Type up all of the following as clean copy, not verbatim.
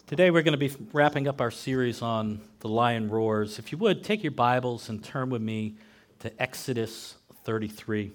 Today we're going to be wrapping up our series on the lion roars. If you would, take your Bibles and turn with me to Exodus 33.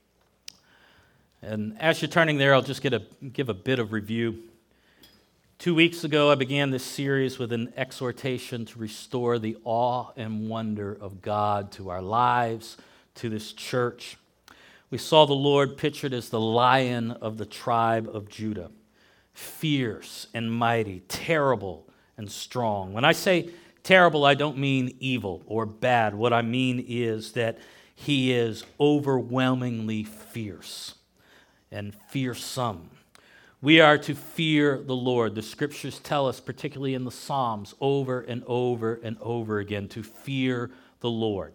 And as you're turning there, I'll just give a bit of review. 2 weeks ago, I began this series with an exhortation to restore the awe and wonder of God to our lives, to this church. We saw the Lord pictured as the lion of the tribe of Judah. Fierce and mighty, terrible and strong. When I say terrible, I don't mean evil or bad. What I mean is that he is overwhelmingly fierce and fearsome. We are to fear the Lord. The scriptures tell us, particularly in the Psalms, over and over and over again, to fear the Lord.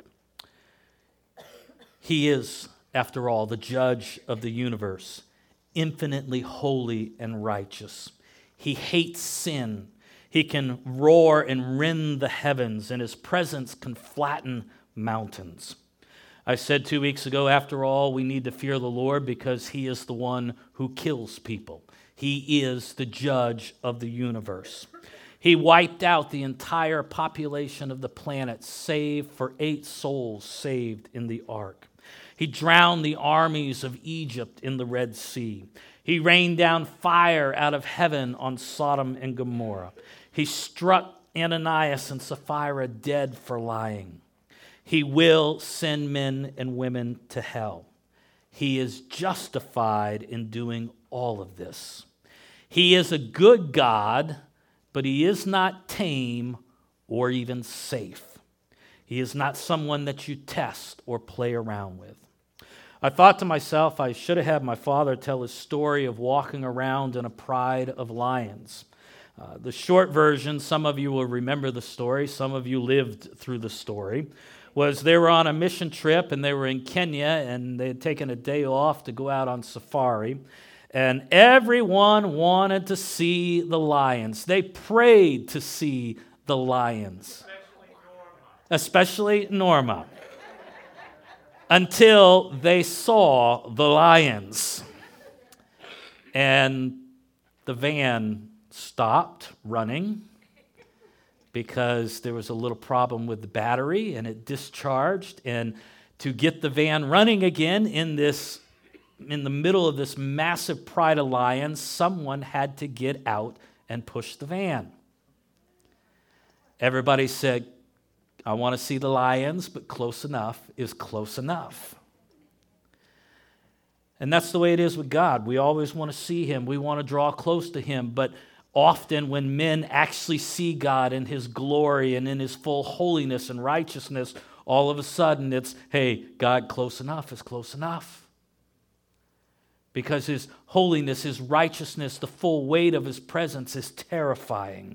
He is, after all, the judge of the universe, infinitely holy and righteous. He hates sin. He can roar and rend the heavens, and his presence can flatten mountains. I said 2 weeks ago, after all, we need to fear the Lord because he is the one who kills people. He is the judge of the universe. He wiped out the entire population of the planet, save for 8 souls saved in the ark. He drowned the armies of Egypt in the Red Sea. He rained down fire out of heaven on Sodom and Gomorrah. He struck Ananias and Sapphira dead for lying. He will send men and women to hell. He is justified in doing all of this. He is a good God, but he is not tame or even safe. He is not someone that you test or play around with. I thought to myself, I should have had my father tell his story of walking around in a pride of lions. The short version, some of you will remember the story, some of you lived through the story, was they were on a mission trip and they were in Kenya and they had taken a day off to go out on safari. And everyone wanted to see the lions. They prayed to see the lions. Especially Norma. Until they saw the lions. And the van stopped running because there was a little problem with the battery and it discharged. And to get the van running again in the middle of this massive pride of lions, someone had to get out and push the van. Everybody said, I want to see the lions, but close enough is close enough. And that's the way it is with God. We always want to see him. We want to draw close to him. But often when men actually see God in his glory and in his full holiness and righteousness, all of a sudden it's, hey, God, close enough is close enough. Because his holiness, his righteousness, the full weight of his presence is terrifying.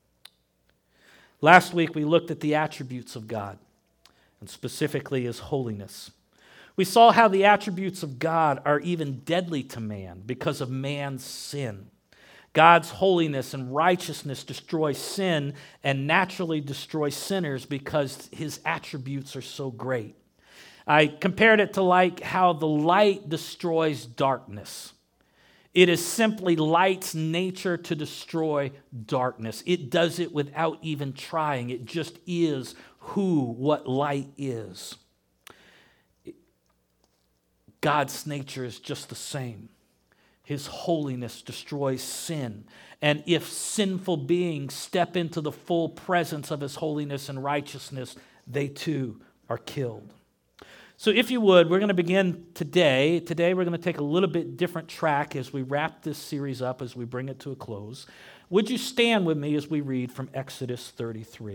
Last week, we looked at the attributes of God, and specifically his holiness. We saw how the attributes of God are even deadly to man because of man's sin. God's holiness and righteousness destroy sin and naturally destroy sinners because his attributes are so great. I compared it to like how the light destroys darkness. It is simply light's nature to destroy darkness. It does it without even trying. It just is what light is. God's nature is just the same. His holiness destroys sin. And if sinful beings step into the full presence of his holiness and righteousness, they too are killed. So if you would, we're going to begin today. Today we're going to take a little bit different track as we wrap this series up, as we bring it to a close. Would you stand with me as we read from Exodus 33?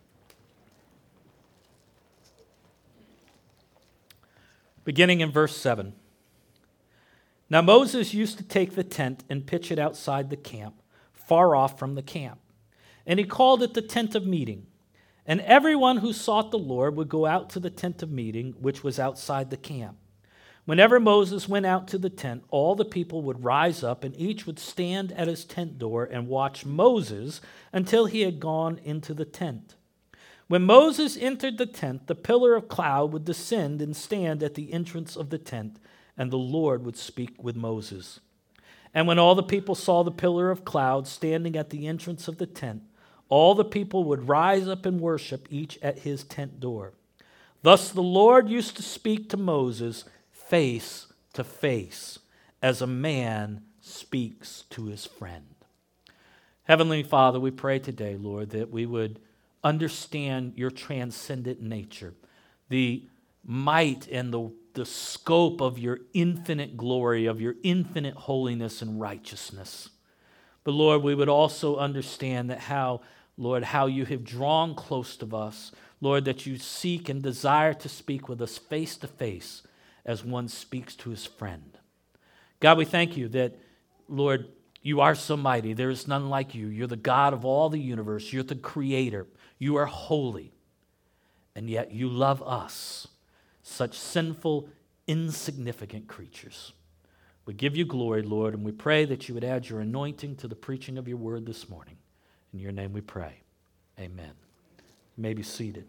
Beginning in verse 7. Now Moses used to take the tent and pitch it outside the camp, far off from the camp. And he called it the tent of meeting. And everyone who sought the Lord would go out to the tent of meeting, which was outside the camp. Whenever Moses went out to the tent, all the people would rise up, and each would stand at his tent door and watch Moses until he had gone into the tent. When Moses entered the tent, the pillar of cloud would descend and stand at the entrance of the tent, and the Lord would speak with Moses. And when all the people saw the pillar of cloud standing at the entrance of the tent, all the people would rise up and worship, each at his tent door. Thus the Lord used to speak to Moses face to face, as a man speaks to his friend. Heavenly Father, we pray today, Lord, that we would understand your transcendent nature, the might and the scope of your infinite glory, of your infinite holiness and righteousness. But Lord, we would also understand that how you have drawn close to us, Lord, that you seek and desire to speak with us face to face as one speaks to his friend. God, we thank you that, Lord, you are so mighty. There is none like you. You're the God of all the universe. You're the creator. You are holy. And yet you love us, such sinful, insignificant creatures. We give you glory, Lord, and we pray that you would add your anointing to the preaching of your word this morning. In your name we pray. Amen. You may be seated.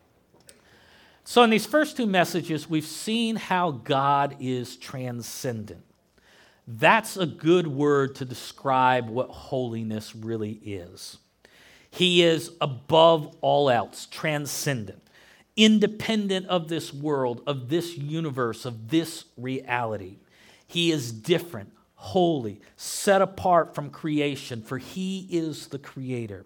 So in these first two messages, we've seen how God is transcendent. That's a good word to describe what holiness really is. He is above all else, transcendent, independent of this world, of this universe, of this reality. He is different, holy, set apart from creation, for he is the creator.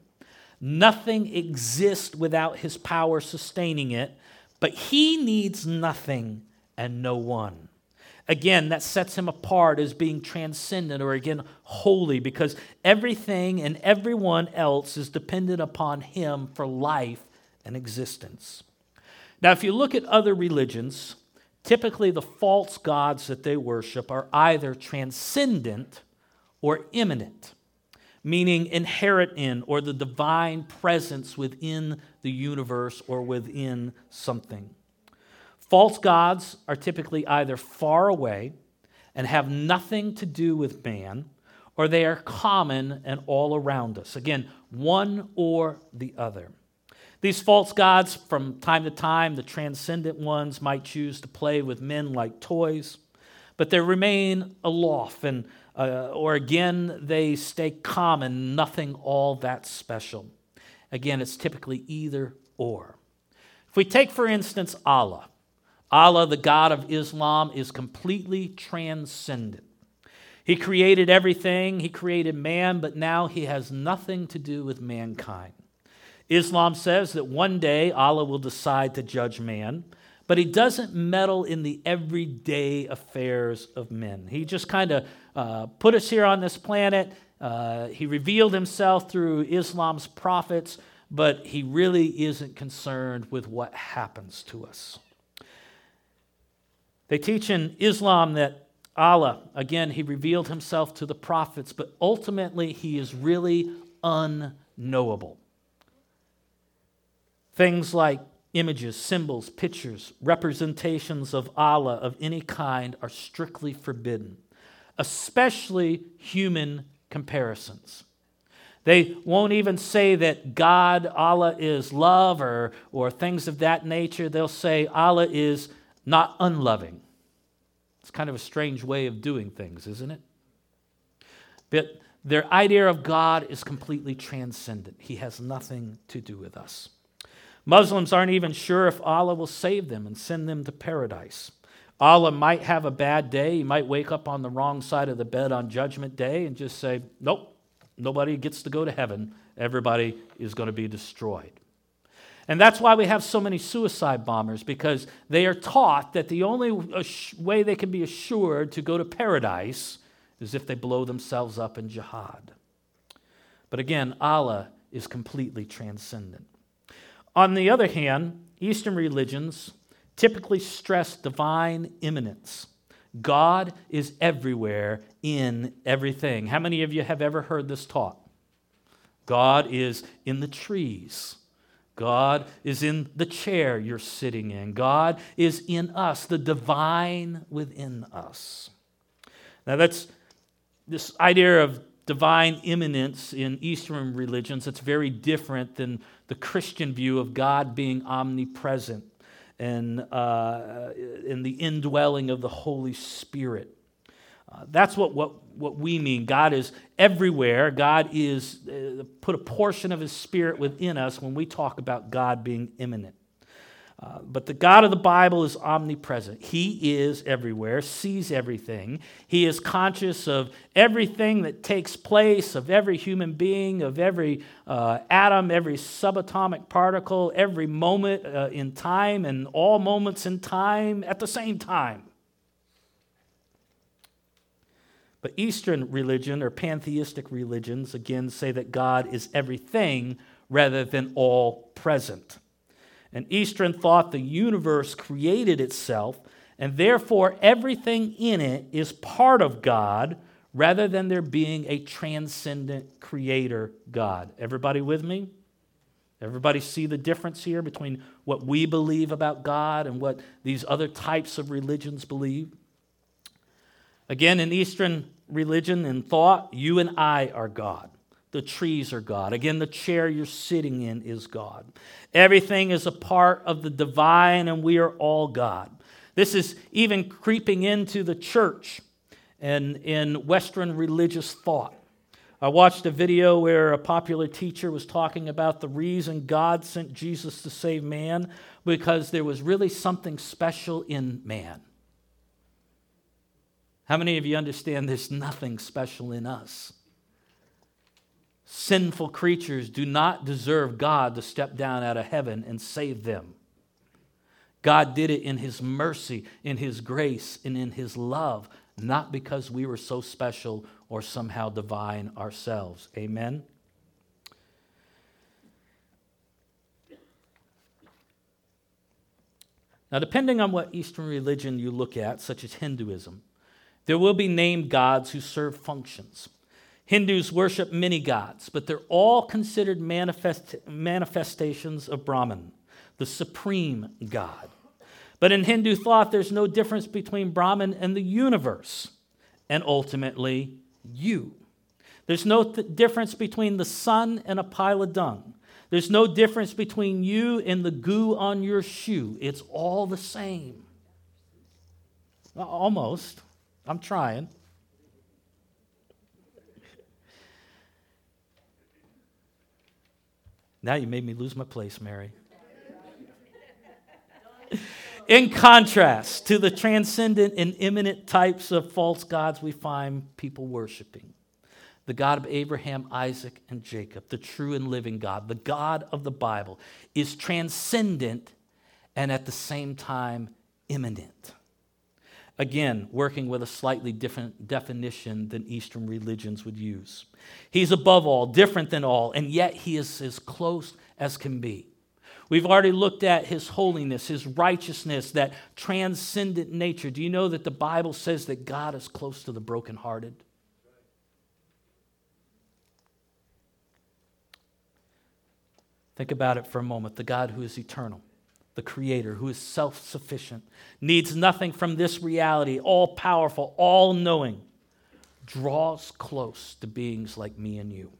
Nothing exists without his power sustaining it, but he needs nothing and no one. Again, that sets him apart as being transcendent, or again, holy, because everything and everyone else is dependent upon him for life and existence. Now, if you look at other religions, typically the false gods that they worship are either transcendent or immanent, meaning inherent in, or the divine presence within the universe or within something. False gods are typically either far away and have nothing to do with man, or they are common and all around us. Again, one or the other. These false gods, from time to time, the transcendent ones might choose to play with men like toys, but they remain aloft, and or again, they stay common, nothing all that special. Again, it's typically either or. If we take, for instance, Allah, the God of Islam, is completely transcendent. He created everything, he created man, but now he has nothing to do with mankind. Islam says that one day Allah will decide to judge man, but he doesn't meddle in the everyday affairs of men. He just kind of put us here on this planet. He revealed himself through Islam's prophets, but he really isn't concerned with what happens to us. They teach in Islam that Allah, again, he revealed himself to the prophets, but ultimately he is really unknowable. Things like images, symbols, pictures, representations of Allah of any kind are strictly forbidden, especially human comparisons. They won't even say that God, Allah is love or things of that nature. They'll say Allah is not unloving. It's kind of a strange way of doing things, isn't it? But their idea of God is completely transcendent. He has nothing to do with us. Muslims aren't even sure if Allah will save them and send them to paradise. Allah might have a bad day. He might wake up on the wrong side of the bed on Judgment Day and just say, nope, nobody gets to go to heaven. Everybody is going to be destroyed. And that's why we have so many suicide bombers, because they are taught that the only way they can be assured to go to paradise is if they blow themselves up in jihad. But again, Allah is completely transcendent. On the other hand, Eastern religions typically stress divine immanence. God is everywhere in everything. How many of you have ever heard this taught? God is in the trees. God is in the chair you're sitting in. God is in us, the divine within us. Now that's this idea of divine immanence in Eastern religions. It's very different than the Christian view of God being omnipresent and in the indwelling of the Holy Spirit. That's what we mean. God is everywhere. God is put a portion of his Spirit within us when we talk about God being immanent. But the God of the Bible is omnipresent. He is everywhere, sees everything. He is conscious of everything that takes place, of every human being, of every atom, every subatomic particle, every moment in time, and all moments in time at the same time. But Eastern religion, or pantheistic religions, again say that God is everything rather than all present. And Eastern thought the universe created itself, and therefore everything in it is part of God, rather than there being a transcendent creator God. Everybody with me? Everybody see the difference here between what we believe about God and what these other types of religions believe? Again, in Eastern religion and thought, you and I are God. The trees are God. Again, the chair you're sitting in is God. Everything is a part of the divine, and we are all God. This is even creeping into the church and in Western religious thought. I watched a video where a popular teacher was talking about the reason God sent Jesus to save man, because there was really something special in man. How many of you understand there's nothing special in us? Sinful creatures do not deserve God to step down out of heaven and save them. God did it in his mercy, in his grace, and in his love, not because we were so special or somehow divine ourselves. Amen? Now, depending on what Eastern religion you look at, such as Hinduism, there will be named gods who serve functions. Hindus worship many gods, but they're all considered manifestations of Brahman, the supreme God. But in Hindu thought, there's no difference between Brahman and the universe, and ultimately, you. There's no difference between the sun and a pile of dung. There's no difference between you and the goo on your shoe. It's all the same. Almost. I'm trying. Now you made me lose my place, Mary. In contrast to the transcendent and immanent types of false gods we find people worshiping, the God of Abraham, Isaac, and Jacob, the true and living God, the God of the Bible, is transcendent and at the same time immanent. Again, working with a slightly different definition than Eastern religions would use. He's above all, different than all, and yet he is as close as can be. We've already looked at his holiness, his righteousness, that transcendent nature. Do you know that the Bible says that God is close to the brokenhearted? Think about it for a moment. The God who is eternal, the Creator, who is self-sufficient, needs nothing from this reality, all-powerful, all-knowing, draws close to beings like me and you.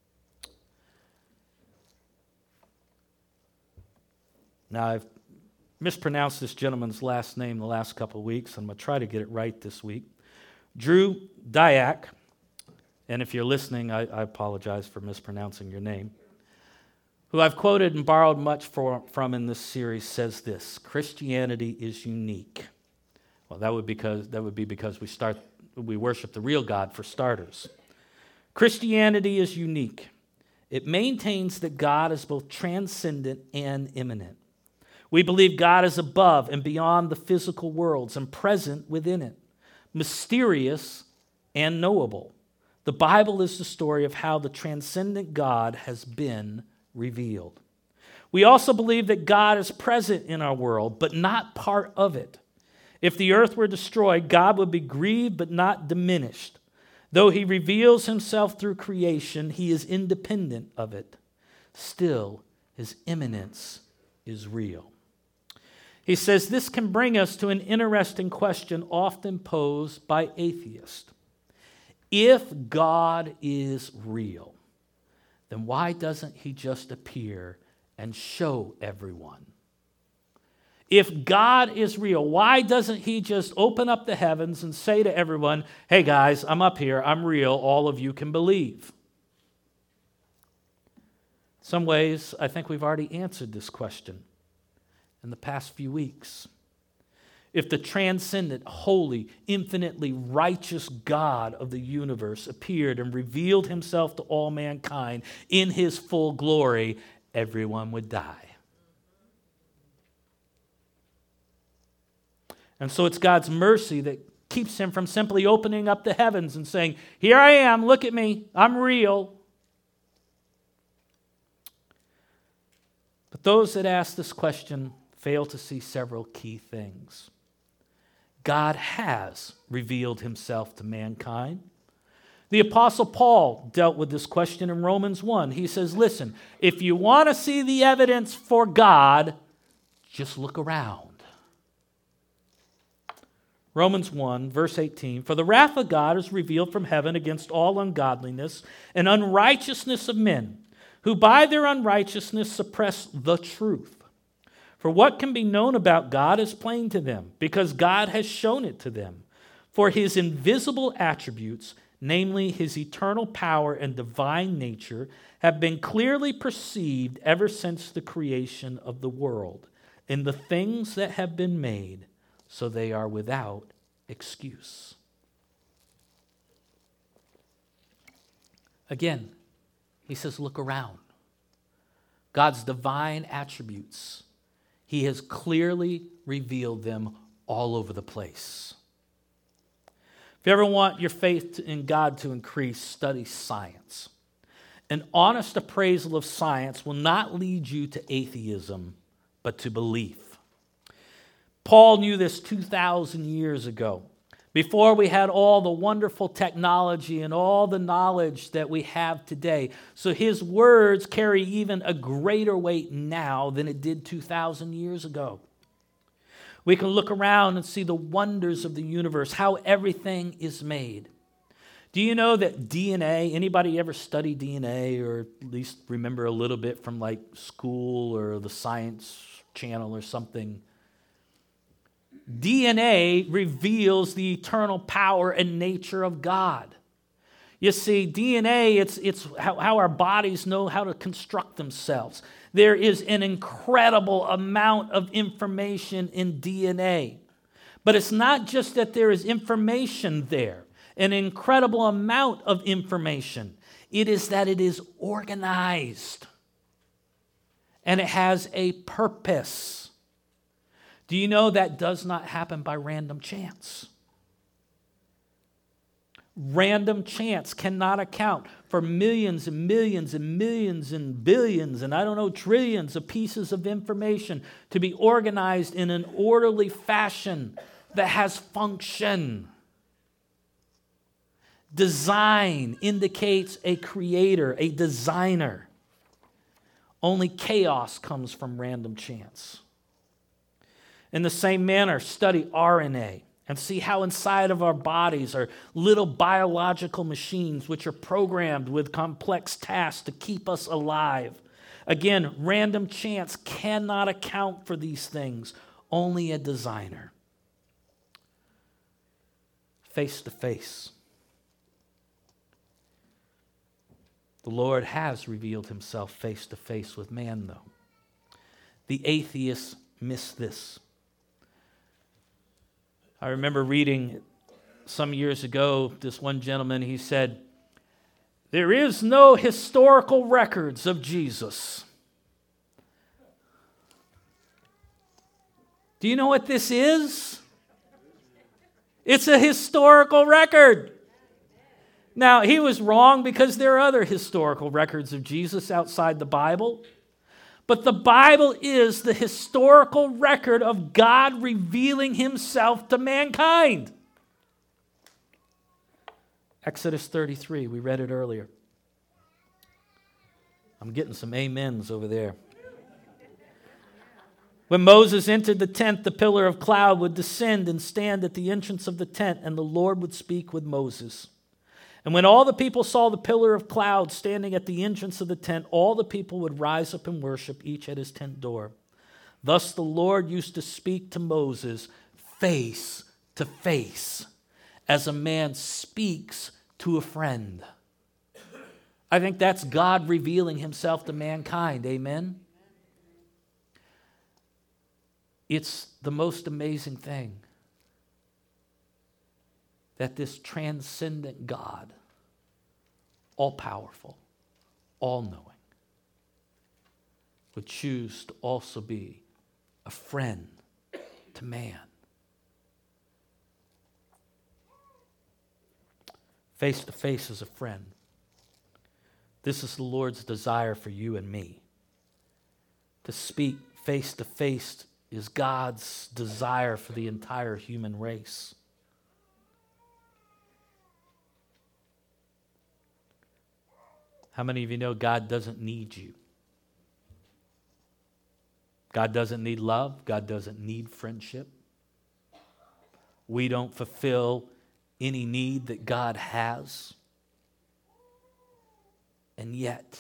Now, I've mispronounced this gentleman's last name the last couple of weeks. I'm going to try to get it right this week. Drew Dyack, and if you're listening, I apologize for mispronouncing your name, who I've quoted and borrowed much from in this series, says this: Christianity is unique. Well, that would be because we worship the real God, for starters. Christianity is unique. It maintains that God is both transcendent and immanent. We believe God is above and beyond the physical worlds and present within it, mysterious and knowable. The Bible is the story of how the transcendent God has been revealed. We also believe that God is present in our world, but not part of it. If the earth were destroyed, God would be grieved but not diminished. Though he reveals himself through creation, he is independent of it. Still, his immanence is real. He says this can bring us to an interesting question often posed by atheists. If God is real, then why doesn't he just appear and show everyone? If God is real, why doesn't he just open up the heavens and say to everyone, hey guys, I'm up here, I'm real, all of you can believe? In some ways, I think we've already answered this question in the past few weeks. If the transcendent, holy, infinitely righteous God of the universe appeared and revealed himself to all mankind in his full glory, everyone would die. And so it's God's mercy that keeps him from simply opening up the heavens and saying, here I am, look at me, I'm real. But those that ask this question fail to see several key things. God has revealed himself to mankind. The Apostle Paul dealt with this question in Romans 1. He says, listen, if you want to see the evidence for God, just look around. Romans 1, verse 18, for the wrath of God is revealed from heaven against all ungodliness and unrighteousness of men, who by their unrighteousness suppress the truth. For what can be known about God is plain to them, because God has shown it to them. For his invisible attributes, namely his eternal power and divine nature, have been clearly perceived ever since the creation of the world, in the things that have been made, so they are without excuse. Again, he says, look around. God's divine attributes, he has clearly revealed them all over the place. If you ever want your faith in God to increase, study science. An honest appraisal of science will not lead you to atheism, but to belief. Paul knew this 2,000 years ago, before we had all the wonderful technology and all the knowledge that we have today. So his words carry even a greater weight now than it did 2,000 years ago. We can look around and see the wonders of the universe, how everything is made. Do you know that DNA, anybody ever study DNA or at least remember a little bit from like school or the Science Channel or something? DNA reveals the eternal power and nature of God. You see, DNA, it's how our bodies know how to construct themselves. There is an incredible amount of information in DNA. But it's not just that there is information there, an incredible amount of information. It is that it is organized. And it has a purpose. Do you know that does not happen by random chance? Random chance cannot account for millions and millions and millions and billions and trillions of pieces of information to be organized in an orderly fashion that has function. Design indicates a creator, a designer. Only chaos comes from random chance. In the same manner, study RNA and see how inside of our bodies are little biological machines which are programmed with complex tasks to keep us alive. Again, random chance cannot account for these things, only a designer. Face to face. The Lord has revealed himself face to face with man, though. The atheists miss this. I remember reading some years ago, this one gentleman, he said, there is no historical records of Jesus. Do you know what this is? It's a historical record. Now, he was wrong because there are other historical records of Jesus outside the Bible. But the Bible is the historical record of God revealing himself to mankind. Exodus 33, we read it earlier. I'm getting some amens over there. When Moses entered the tent, the pillar of cloud would descend and stand at the entrance of the tent, and the Lord would speak with Moses. And when all the people saw the pillar of cloud standing at the entrance of the tent, all the people would rise up and worship, each at his tent door. Thus the Lord used to speak to Moses face to face, as a man speaks to a friend. I think that's God revealing himself to mankind. Amen? It's the most amazing thing that this transcendent God, all-powerful, all-knowing, would choose to also be a friend to man. Face to face as a friend. This is the Lord's desire for you and me. To speak face to face is God's desire for the entire human race. How many of you know God doesn't need you? God doesn't need love. God doesn't need friendship. We don't fulfill any need that God has. And yet,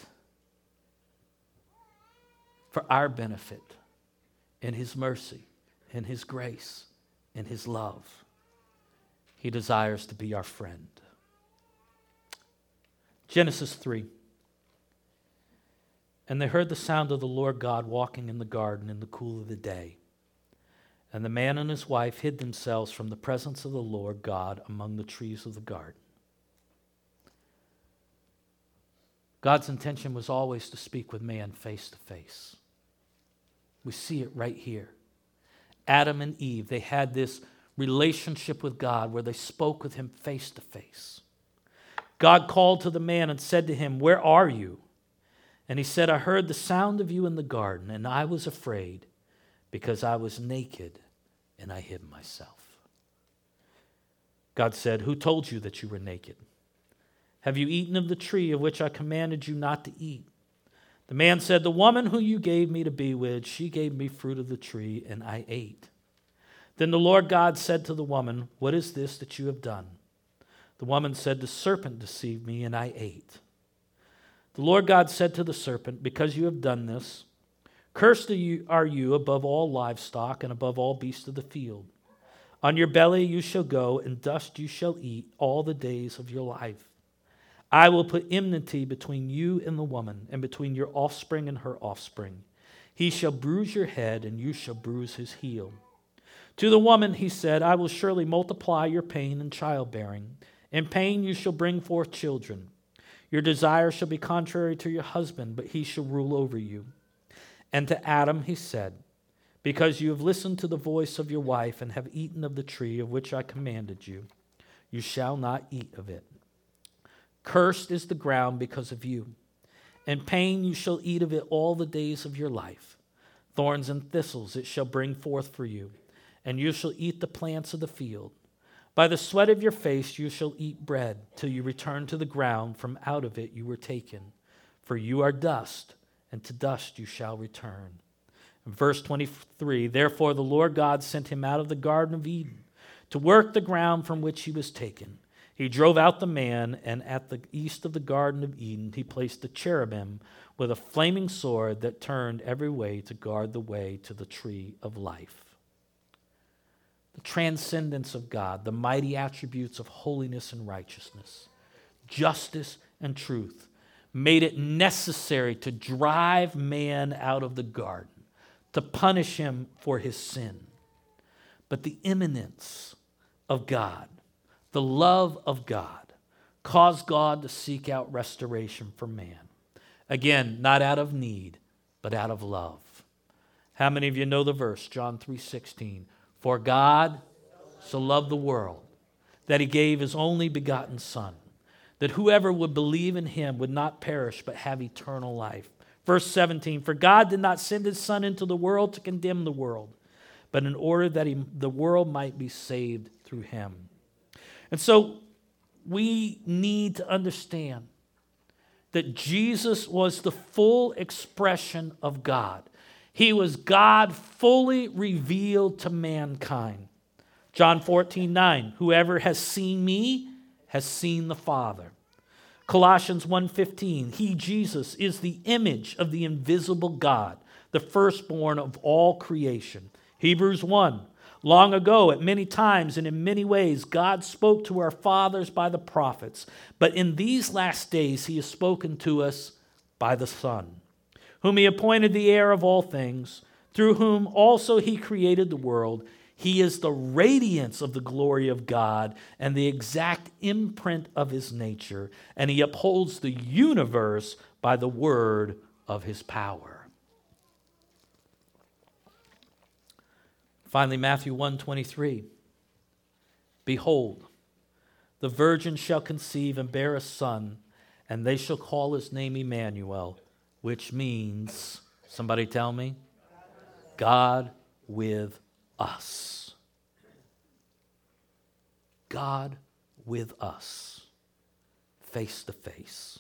for our benefit, in His mercy, in His grace, in His love, He desires to be our friend. Genesis 3. And they heard the sound of the Lord God walking in the garden in the cool of the day. And the man and his wife hid themselves from the presence of the Lord God among the trees of the garden. God's intention was always to speak with man face to face. We see it right here. Adam and Eve, they had this relationship with God where they spoke with Him face to face. God called to the man and said to him, "Where are you?" And he said, "I heard the sound of you in the garden, and I was afraid because I was naked and I hid myself." God said, "Who told you that you were naked? Have you eaten of the tree of which I commanded you not to eat?" The man said, "The woman who you gave me to be with, she gave me fruit of the tree, and I ate." Then the Lord God said to the woman, "What is this that you have done?" The woman said, "The serpent deceived me, and I ate." The Lord God said to the serpent, "Because you have done this, cursed are you above all livestock and above all beasts of the field. On your belly you shall go, and dust you shall eat all the days of your life. I will put enmity between you and the woman, and between your offspring and her offspring. He shall bruise your head, and you shall bruise his heel." To the woman he said, "I will surely multiply your pain in childbearing. In pain you shall bring forth children. Your desire shall be contrary to your husband, but he shall rule over you." And to Adam he said, "Because you have listened to the voice of your wife and have eaten of the tree of which I commanded you, you shall not eat of it. Cursed is the ground because of you. In pain you shall eat of it all the days of your life. Thorns and thistles it shall bring forth for you, and you shall eat the plants of the field. By the sweat of your face you shall eat bread, till you return to the ground, from out of it you were taken. For you are dust, and to dust you shall return." In verse 23, "Therefore the Lord God sent him out of the Garden of Eden to work the ground from which he was taken. He drove out the man, and at the east of the Garden of Eden he placed the cherubim with a flaming sword that turned every way to guard the way to the tree of life." The transcendence of God, the mighty attributes of holiness and righteousness, justice and truth, made it necessary to drive man out of the garden, to punish him for his sin. But the immanence of God, the love of God, caused God to seek out restoration for man. Again, not out of need, but out of love. How many of you know the verse, John 3:16? "For God so loved the world that he gave his only begotten Son, that whoever would believe in him would not perish but have eternal life." Verse 17, "For God did not send his Son into the world to condemn the world, but in order that the world might be saved through him." And so we need to understand that Jesus was the full expression of God. He was God fully revealed to mankind. John 14:9, "Whoever has seen me has seen the Father." Colossians 1:15, "He, Jesus, is the image of the invisible God, the firstborn of all creation. Hebrews 1. Long ago, at many times and in many ways, God spoke to our fathers by the prophets. But in these last days, he has spoken to us by the Son, whom he appointed the heir of all things, through whom also he created the world. He is the radiance of the glory of God and the exact imprint of his nature, and he upholds the universe by the word of his power. Finally, Matthew 1:23. Behold, the virgin shall conceive and bear a son, and they shall call his name Emmanuel, which means, somebody tell me, God with us. God with us, face to face.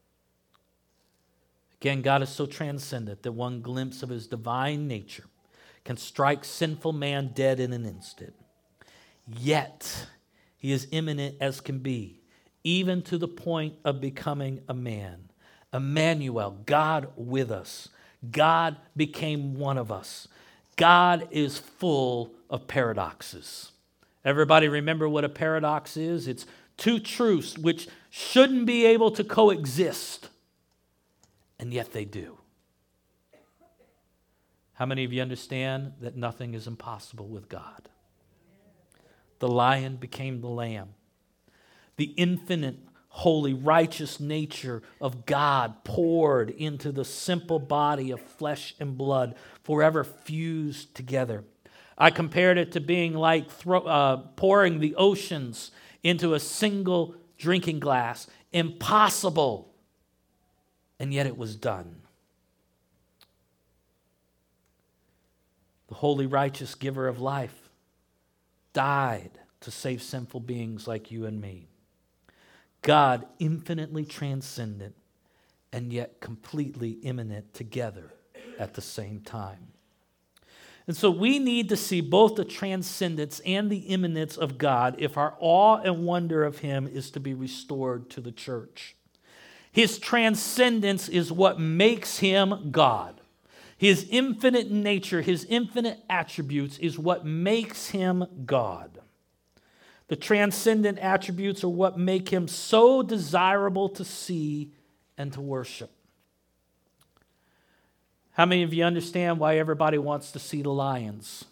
Again, God is so transcendent that one glimpse of his divine nature can strike sinful man dead in an instant. Yet, he is immanent as can be, even to the point of becoming a man. Emmanuel, God with us. God became one of us. God is full of paradoxes. Everybody remember what a paradox is? It's two truths which shouldn't be able to coexist, and yet they do. How many of you understand that nothing is impossible with God? The lion became the lamb. The infinite, holy, righteous nature of God poured into the simple body of flesh and blood, forever fused together. I compared it to being like pouring the oceans into a single drinking glass. Impossible. And yet it was done. The holy, righteous giver of life died to save sinful beings like you and me. God, infinitely transcendent and yet completely immanent together at the same time. And so we need to see both the transcendence and the immanence of God if our awe and wonder of him is to be restored to the church. His transcendence is what makes him God. His infinite nature, his infinite attributes is what makes him God. The transcendent attributes are what make him so desirable to see and to worship. How many of you understand why everybody wants to see the lions?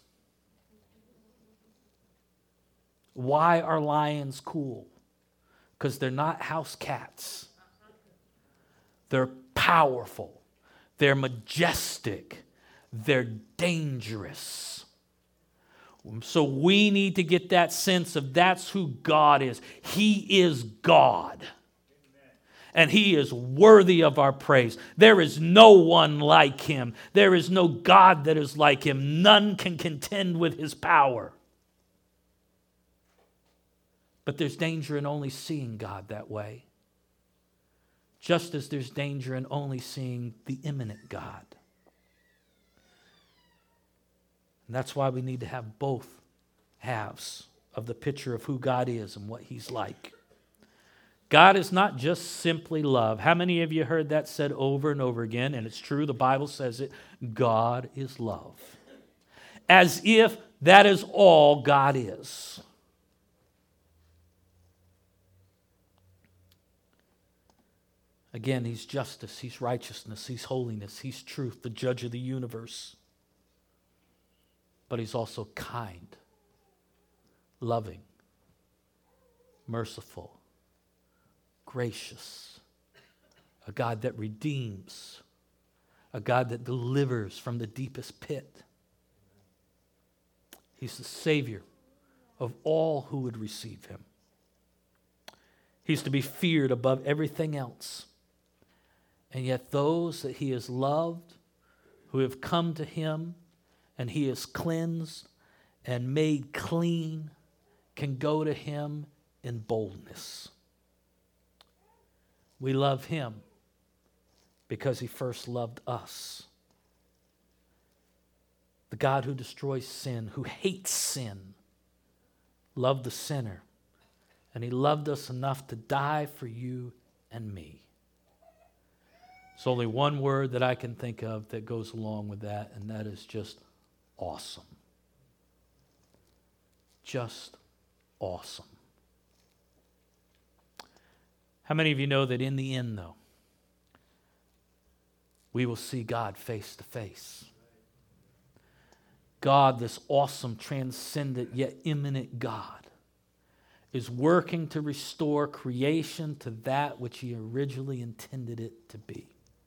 Why are lions cool? Because they're not house cats. They're powerful. They're majestic. They're dangerous. So we need to get that sense of that's who God is. He is God. And he is worthy of our praise. There is no one like him. There is no God that is like him. None can contend with his power. But there's danger in only seeing God that way. Just as there's danger in only seeing the immanent God. And that's why we need to have both halves of the picture of who God is and what he's like. God is not just simply love. How many of you heard that said over and over again? And it's true, the Bible says it. God is love. As if that is all God is. Again, he's justice, he's righteousness, he's holiness, he's truth, the judge of the universe. But he's also kind, loving, merciful, gracious, a God that redeems, a God that delivers from the deepest pit. He's the Savior of all who would receive him. He's to be feared above everything else. And yet those that he has loved, who have come to him, and he has cleansed and made clean, can go to him in boldness. We love him because he first loved us. The God who destroys sin, who hates sin, loved the sinner. And he loved us enough to die for you and me. There's only one word that I can think of that goes along with that, and that is just awesome. Just awesome. How many of you know that in the end, though, we will see God face to face? God, this awesome, transcendent, yet immanent God, is working to restore creation to that which He originally intended it to be.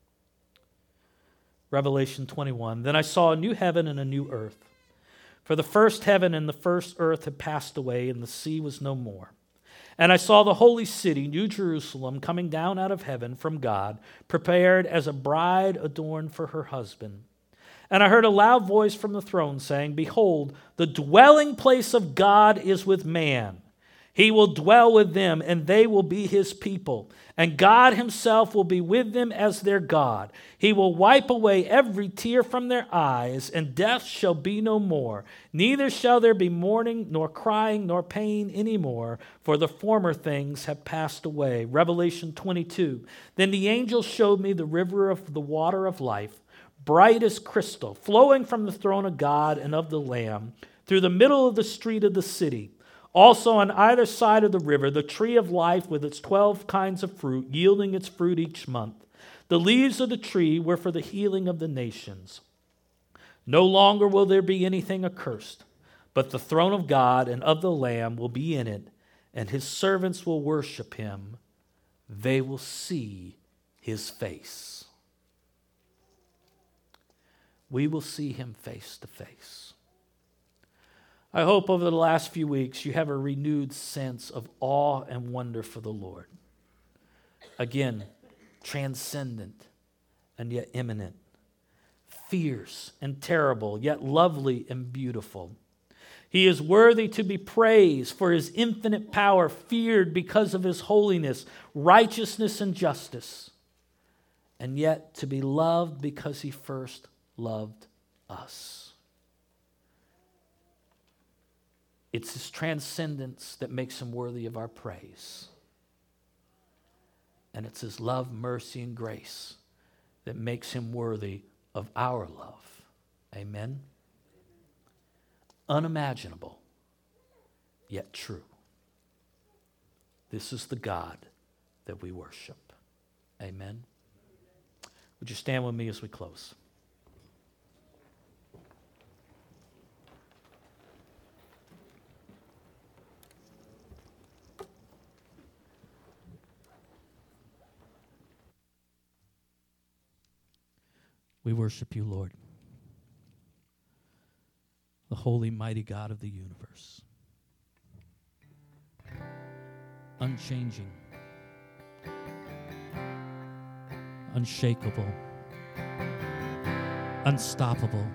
Revelation 21, then I saw a new heaven and a new earth. For the first heaven and the first earth had passed away, and the sea was no more. And I saw the holy city, New Jerusalem, coming down out of heaven from God, prepared as a bride adorned for her husband. And I heard a loud voice from the throne saying, behold, the dwelling place of God is with man. He will dwell with them, and they will be His people. And God Himself will be with them as their God. He will wipe away every tear from their eyes, and death shall be no more. Neither shall there be mourning, nor crying, nor pain any more, for the former things have passed away. Revelation 22. Then the angel showed me the river of the water of life, bright as crystal, flowing from the throne of God and of the Lamb, through the middle of the street of the city. Also on either side of the river, the tree of life with its 12 kinds of fruit, yielding its fruit each month. The leaves of the tree were for the healing of the nations. No longer will there be anything accursed, but the throne of God and of the Lamb will be in it, and His servants will worship Him. They will see His face. We will see Him face to face. I hope over the last few weeks you have a renewed sense of awe and wonder for the Lord. Again, transcendent and yet immanent. Fierce and terrible, yet lovely and beautiful. He is worthy to be praised for His infinite power, feared because of His holiness, righteousness, and justice. And yet to be loved because He first loved us. It's His transcendence that makes Him worthy of our praise. And it's His love, mercy, and grace that makes Him worthy of our love. Amen? Unimaginable, yet true. This is the God that we worship. Amen? Would you stand with me as we close? We worship You, Lord, the holy, mighty God of the universe. Unchanging, unshakable, unstoppable.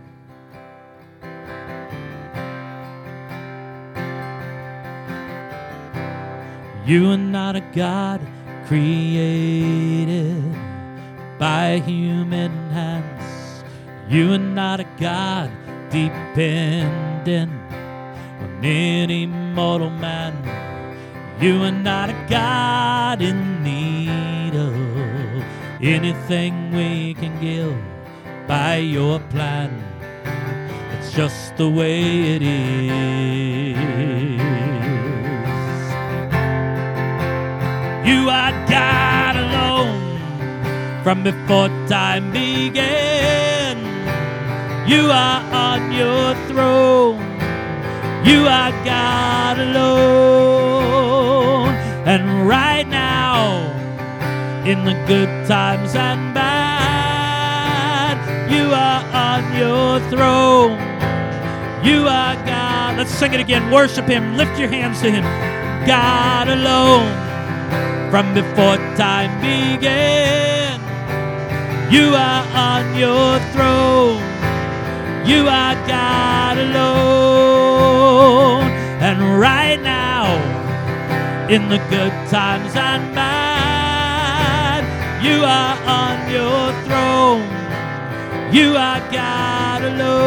You are not a God created by human hands. You are not a God dependent on any mortal man. You are not a God in need of anything we can give by Your plan. It's just the way it is. You are God alone from before time began. You are on Your throne. You are God alone. And right now, in the good times and bad, You are on Your throne. You are God. Let's sing it again. Worship Him. Lift your hands to Him. God alone from before time began. You are on Your throne. You are God alone. And right now, in the good times and bad, You are on Your throne. You are God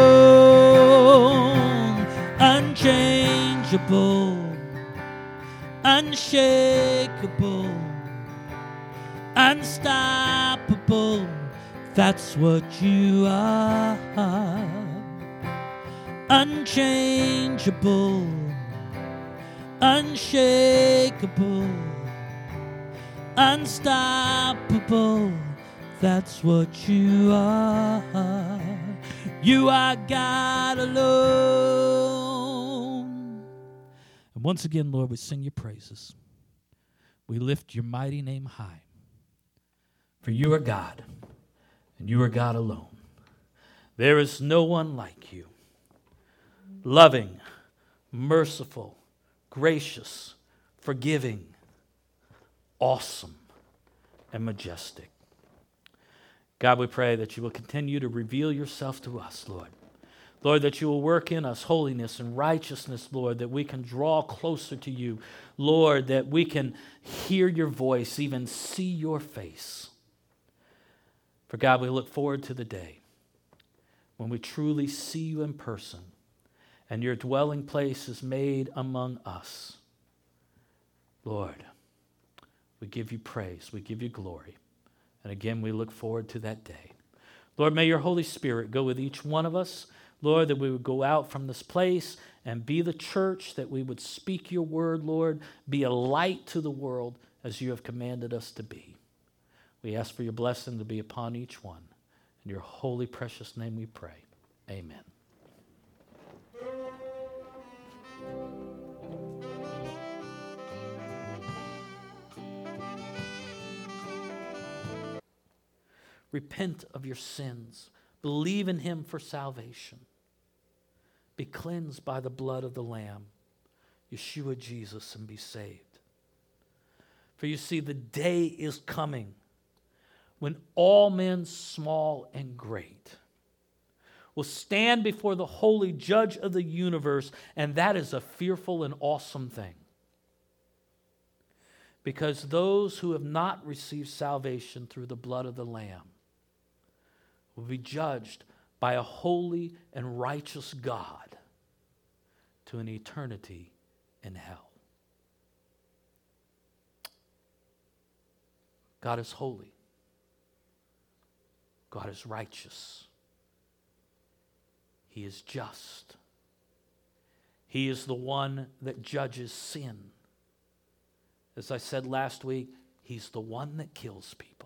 alone. Unchangeable, unshakable, unstoppable, That's what you are. Unchangeable, unshakable, unstoppable. That's what you are. You are God alone. And once again, Lord, we sing your praises. We lift your mighty name high. For you are God, and you are God alone. There is no one like you. Loving, merciful, gracious, forgiving, awesome, and majestic. God, we pray that you will continue to reveal yourself to us, Lord. Lord, that you will work in us holiness and righteousness, Lord, that we can draw closer to you. Lord, that we can hear your voice, even see your face. For God, we look forward to the day when we truly see you in person and your dwelling place is made among us. Lord, we give you praise, we give you glory. And again, we look forward to that day. Lord, may your Holy Spirit go with each one of us. Lord, that we would go out from this place and be the church, that we would speak your word, Lord, be a light to the world as you have commanded us to be. We ask for your blessing to be upon each one. In your holy, precious name we pray. Amen. Repent of your sins. Believe in him for salvation. Be cleansed by the blood of the Lamb, Yeshua Jesus, and be saved. For you see, the day is coming when all men, small and great, will stand before the holy judge of the universe, and that is a fearful and awesome thing. Because those who have not received salvation through the blood of the Lamb will be judged by a holy and righteous God to an eternity in hell. God is holy. God is righteous. He is just. He is the one that judges sin. As I said last week, he's the one that kills people.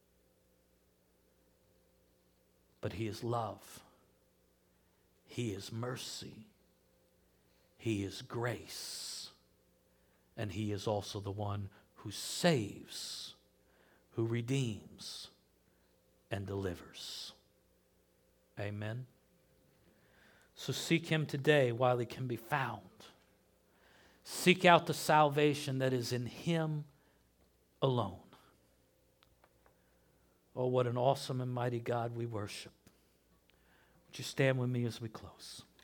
But he is love. He is mercy. He is grace. And he is also the one who saves, who redeems, and delivers. Amen. So seek him today while he can be found. Seek out the salvation that is in him alone. Oh, what an awesome and mighty God we worship. Would you stand with me as we close?